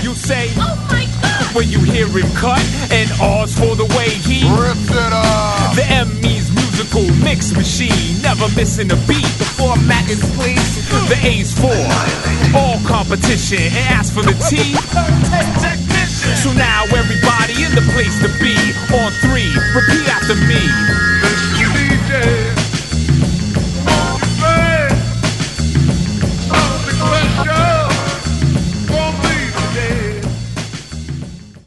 you say, oh my God, when you hear him cut, and R's for the way he ripped it up. The M means musical mix machine, never missing a beat. The format is please. The A's for all competition, and as for the T, so now